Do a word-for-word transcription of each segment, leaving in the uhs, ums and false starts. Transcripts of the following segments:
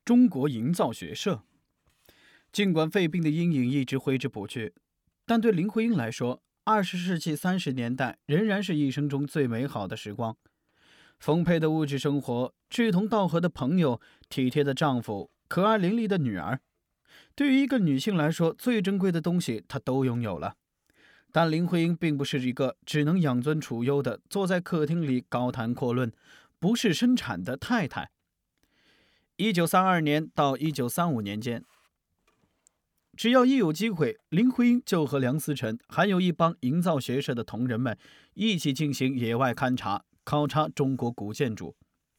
中国营造学社。尽管肺病的阴影一直挥之不去，但对林徽因来说，二十世纪三十年代仍然是一生中最美好的时光。丰沛的物质生活，志同道合的朋友，体贴的丈夫，可爱伶俐的女儿，对于一个女性来说，最珍贵的东西她都拥有了。但林徽因并不是一个只能养尊处优的坐在客厅里高谈阔论、不事生产的太太。一九三二年到一九三五年间，只要一有机会，林徽因就和梁思成还有一帮营造学社的同仁们一起进行野外勘察，考察中国古建筑。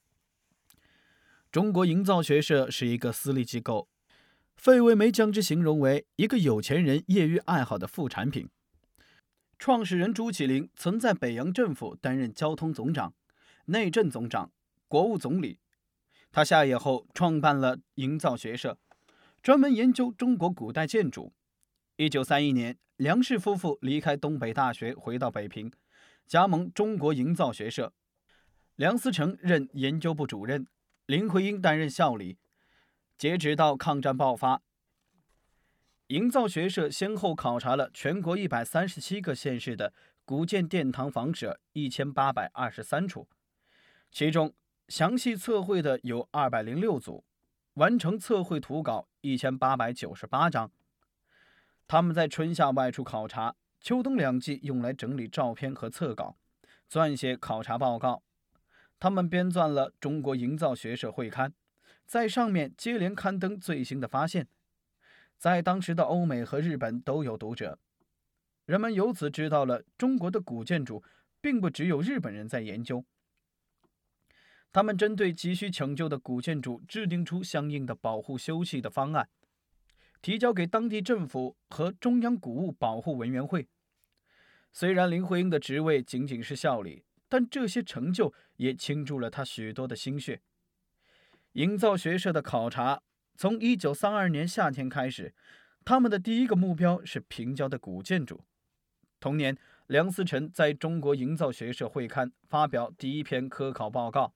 中国营造学社是一个私立机构，费慰梅将之形容为一个有钱人业余爱好的副产品。创始人朱启麟曾在北洋政府担任交通总长、内政总长、国务总理。他下野后创办了营造学社，专门研究中国古代建筑。一九三一年，梁氏夫妇离开东北大学，回到北平，加盟中国营造学社。梁思成任研究部主任，林徽因担任校理。截止到抗战爆发，营造学社先后考察了全国一百三十七个县市的古建殿堂房舍一千八百二十三处，其中详细测绘的有二百零六组，完成测绘图稿一千八百九十八张。他们在春夏外出考察，秋冬两季用来整理照片和测稿，撰写考察报告。他们编撰了《中国营造学社会刊》，在上面接连刊登最新的发现，在当时的欧美和日本都有读者。人们由此知道了中国的古建筑并不只有日本人在研究。他们针对急需抢救的古建筑制定出相应的保护修葺的方案，提交给当地政府和中央古物保护委员会。虽然林徽因的职位仅仅是校理，但这些成就也倾注了他许多的心血。营造学社的考察从一九三二年夏天开始，他们的第一个目标是平郊的古建筑。同年，梁思成在中国营造学社会刊发表第一篇科考报告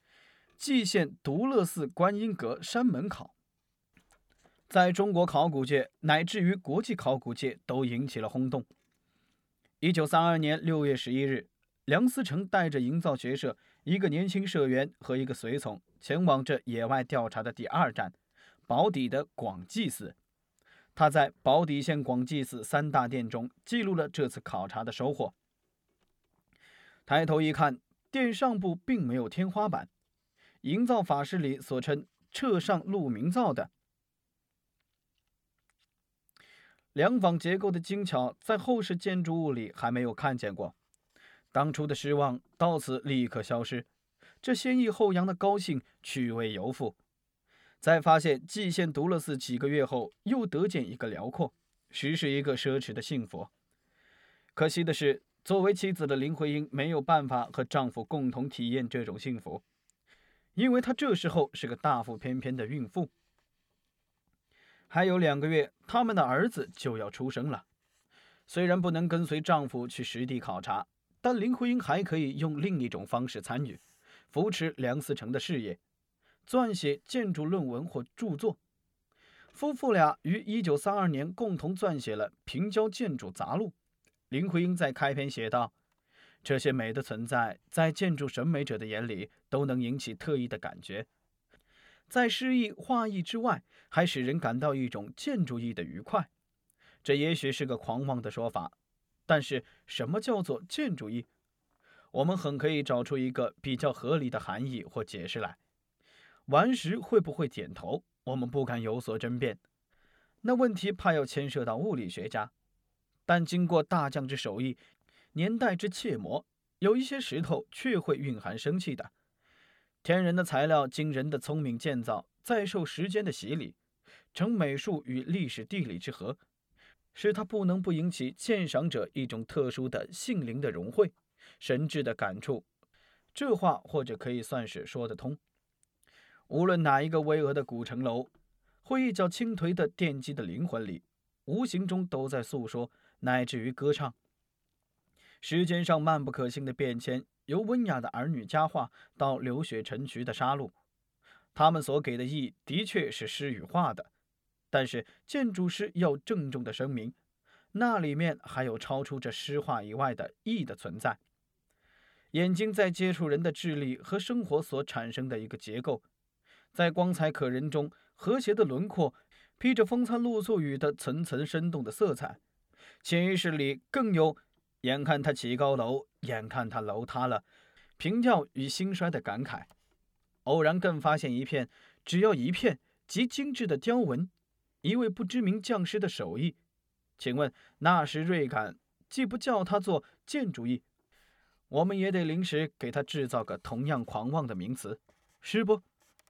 《蓟县独乐寺观音阁山门考》，在中国考古界乃至于国际考古界都引起了轰动。一九三二年六月十一日，梁思成带着营造学社一个年轻社员和一个随从前往这野外调查的第二站宝坻的广济寺。他在宝坻县广济寺三大殿中记录了这次考察的收获。抬头一看，殿上部并没有天花板，营造法师里所称彻上露明造的梁坊结构的精巧，在后世建筑物里还没有看见过。当初的失望到此立刻消失，这先抑后扬的高兴趣味犹复。在发现蓟县独乐寺几个月后，又得见一个辽阔，实是一个奢侈的幸福。可惜的是，作为妻子的林徽因没有办法和丈夫共同体验这种幸福，因为她这时候是个大腹翩翩的孕妇。还有两个月，他们的儿子就要出生了。虽然不能跟随丈夫去实地考察，但林徽因还可以用另一种方式参与，扶持梁思成的事业，撰写建筑论文或著作。夫妇俩于一九三二年共同撰写了《平郊建筑杂录》。林徽因在开篇写道：“这些美的存在，在建筑审美者的眼里，都能引起特异的感觉，在诗意画意之外，还使人感到一种建筑意的愉快。这也许是个狂妄的说法，但是什么叫做建筑意？我们很可以找出一个比较合理的含义或解释来。顽石会不会点头，我们不敢有所争辩，那问题怕要牵涉到物理学家。但经过大匠之手艺，年代之切磨，有一些石头却会蕴含生气的。天然的材料经人的聪明建造，再受时间的洗礼，成美术与历史地理之和，使它不能不引起鉴赏者一种特殊的性灵的融会，神智的感触。这话或者可以算是说得通。无论哪一个巍峨的古城楼，或一角倾颓的奠基的灵魂里，无形中都在诉说，乃至于歌唱。时间上漫不可信的变迁，由温雅的儿女佳话到流血成渠的杀戮， 他们所给的意的确是诗语化的，但是建筑师要郑重地声明，那里面还有超出这诗画以外的意的存在。眼睛在接触人的智力和生活所产生的一个结构，在光彩可人中，和谐的轮廓披着风餐露宿雨的层层生动的色彩，潜意识里更有眼看他起高楼，眼看他楼塌了，平调与兴衰的感慨。偶然更发现一片，只要一片极精致的雕纹，一位不知名匠师的手艺。请问那时锐感，既不叫他做建筑艺，我们也得临时给他制造个同样狂妄的名词，是不？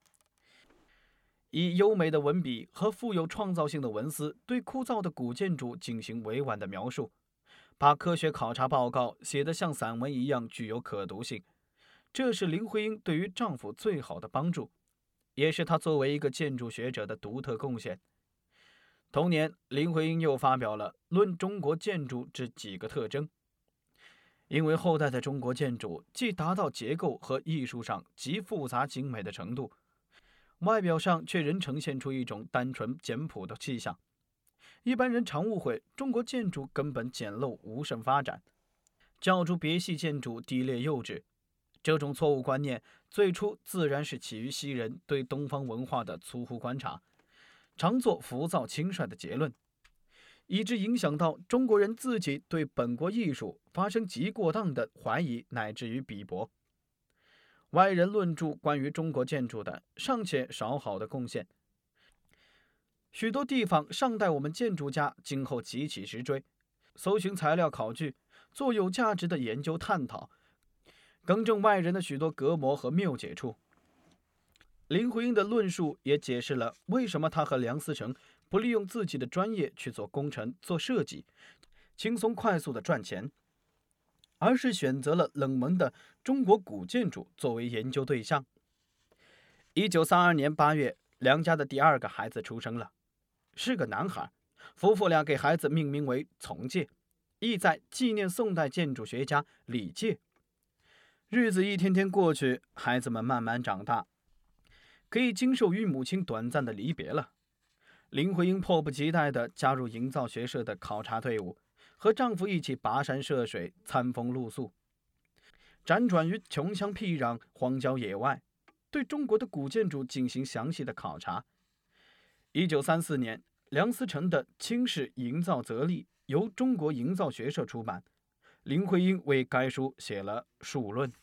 以优美的文笔和富有创造性的文思，对枯燥的古建筑进行委婉的描述，把科学考察报告写得像散文一样具有可读性。这是林徽因对于丈夫最好的帮助，也是她作为一个建筑学者的独特贡献。同年，林徽因又发表了《论中国建筑之几个特征》。因为后代的中国建筑既达到结构和艺术上极复杂精美的程度，外表上却仍呈现出一种单纯简朴的气象。一般人常误会中国建筑根本简陋无甚发展，教诸别系建筑低劣幼稚。这种错误观念最初自然是起于西人对东方文化的粗忽观察，常作浮躁轻率的结论，以致影响到中国人自己对本国艺术发生极过当的怀疑乃至于鄙薄。外人论著关于中国建筑的尚且少好的贡献，许多地方尚待我们建筑家今后急起直追，搜寻材料考据，做有价值的研究探讨，更正外人的许多隔膜和谬解处。林徽因的论述也解释了为什么他和梁思成不利用自己的专业去做工程、做设计，轻松快速的赚钱，而是选择了冷门的中国古建筑作为研究对象。一九三二年八月，梁家的第二个孩子出生了，是个男孩。夫妇俩给孩子命名为从诫，意在纪念宋代建筑学家李诫。日子一天天过去，孩子们慢慢长大，可以经受与母亲短暂的离别了。林徽因迫不及待地加入营造学社的考察队伍，和丈夫一起跋山涉水，餐风露宿，辗转于穷乡僻壤、荒郊野外，对中国的古建筑进行详细的考察。一九三四年，梁思成的《清室营造则例》由中国营造学社出版，林徽因为该书写了述论。